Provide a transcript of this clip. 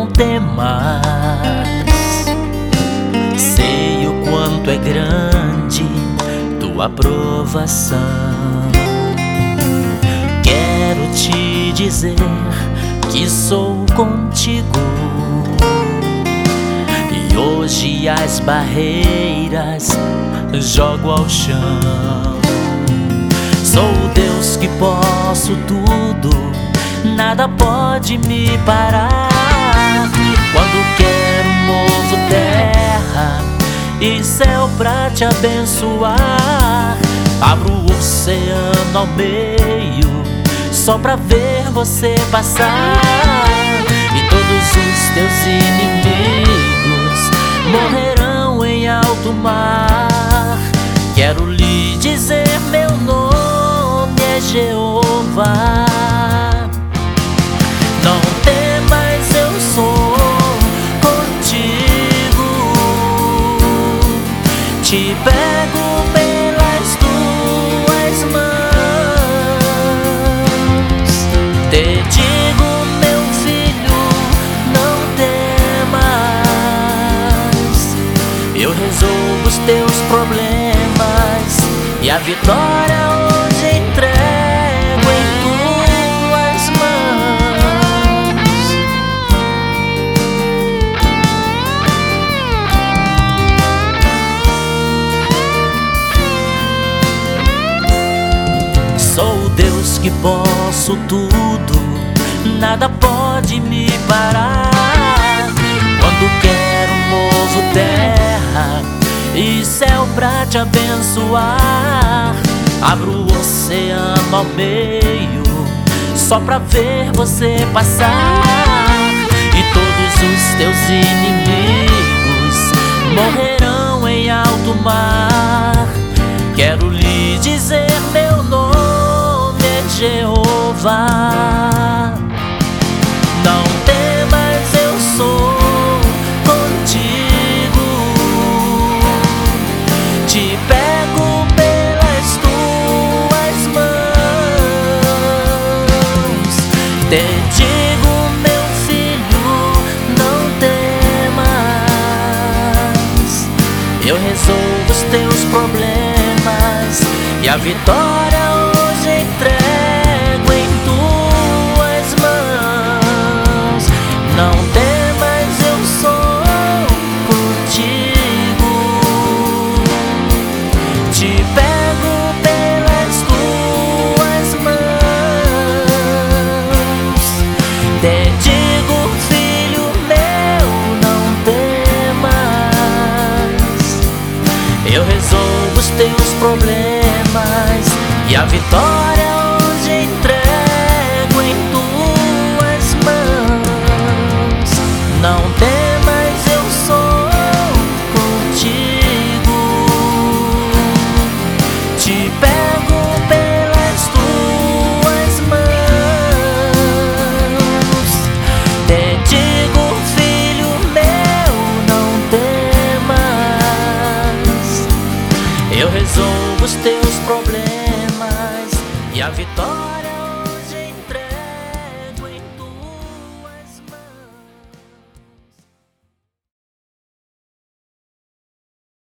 não temas. Sei o quanto é grande tua provação. Quero te dizer que sou contigo, e hoje as barreiras jogo ao chão. Sou o Deus que posso tudo, nada pode me parar. Quando quero movo terra e céu pra te abençoar. Abro o oceano ao meio só pra ver você passar. E todos os teus inimigos morrerão em alto mar. Quero lhe dizer, meu nome é Jeová. Não temas, eu sou contigo. Te pego pelas tuas mãos. Te digo, meu filho, não temas. Eu resolvo os teus problemas e a vitória hoje entrego em tuas mãos. Sou o Deus que posso tudo, nada pode me parar. Quando quero movo terra e céu pra te abençoar. Abro o oceano ao meio só pra ver você passar. E todos os teus inimigos morrerão em alto mar. Quero lhe dizer, meu nome é Jeová. Não temas, eu sou contigo. Te pego pelas tuas mãos. Te digo, meu filho, não temas. Eu resolvo os teus problemas e a vitória hoje entrego em tuas mãos. Não temas, eu sou contigo. Te pego pelas tuas mãos. Te digo, filho meu, não temas. Eu resolvo os teus problemas e a vitória hoje entrego em tuas mãos. Não temas, eu sou contigo. Te pego pelas tuas mãos. Te digo, filho meu, não temas. Eu resolvo os teus problemas e a vitória